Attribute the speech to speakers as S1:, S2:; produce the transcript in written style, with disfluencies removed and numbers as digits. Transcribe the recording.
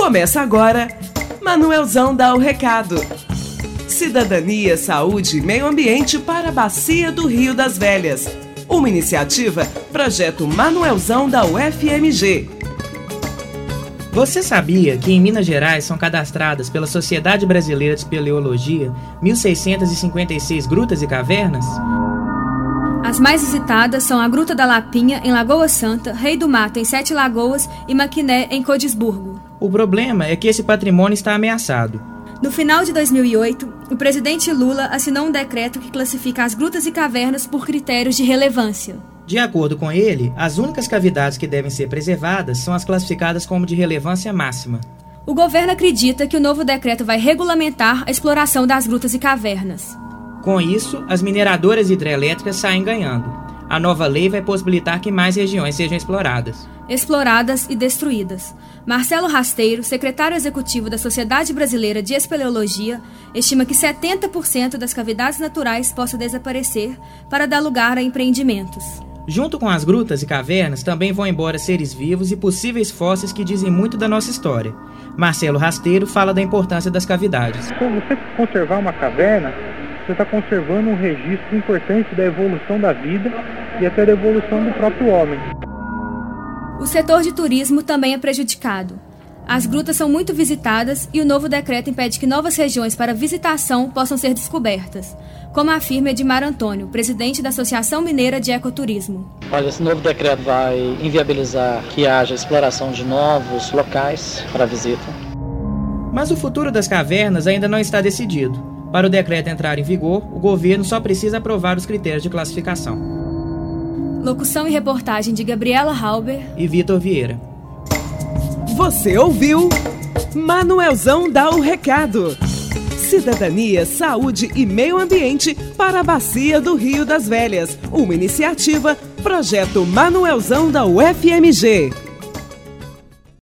S1: Começa agora, Manuelzão dá o recado. Cidadania, saúde e meio ambiente para a Bacia do Rio das Velhas. Uma iniciativa, Projeto Manuelzão da UFMG.
S2: Você sabia que em Minas Gerais são cadastradas pela Sociedade Brasileira de Espeleologia 1.656 grutas e cavernas?
S3: As mais visitadas são a Gruta da Lapinha, em Lagoa Santa, Rei do Mato, em Sete Lagoas e Maquiné, em Codisburgo.
S2: O problema é que esse patrimônio está ameaçado.
S3: No final de 2008, o presidente Lula assinou um decreto que classifica as grutas e cavernas por critérios de relevância.
S2: De acordo com ele, as únicas cavidades que devem ser preservadas são as classificadas como de relevância máxima.
S3: O governo acredita que o novo decreto vai regulamentar a exploração das grutas e cavernas.
S2: Com isso, as mineradoras hidrelétricas saem ganhando. A nova lei vai possibilitar que mais regiões sejam exploradas
S3: e destruídas. Marcelo Rasteiro, secretário executivo da Sociedade Brasileira de Espeleologia, estima que 70% das cavidades naturais possam desaparecer para dar lugar a empreendimentos.
S2: Junto com as grutas e cavernas, também vão embora seres vivos e possíveis fósseis que dizem muito da nossa história. Marcelo Rasteiro fala da importância das cavidades.
S4: Quando você conservar uma caverna, você está conservando um registro importante da evolução da vida e até da evolução do próprio homem.
S3: O setor de turismo também é prejudicado. As grutas são muito visitadas e o novo decreto impede que novas regiões para visitação possam ser descobertas, como afirma Edmar Antônio, presidente da Associação Mineira de Ecoturismo.
S5: Olha, esse novo decreto vai inviabilizar que haja exploração de novos locais para visita.
S2: Mas o futuro das cavernas ainda não está decidido. Para o decreto entrar em vigor, o governo só precisa aprovar os critérios de classificação.
S3: Locução e reportagem de Gabriela Halber
S2: e Vitor Vieira.
S1: Você ouviu? Manuelzão dá o recado. Cidadania, saúde e meio ambiente para a Bacia do Rio das Velhas. Uma iniciativa, Projeto Manuelzão da UFMG.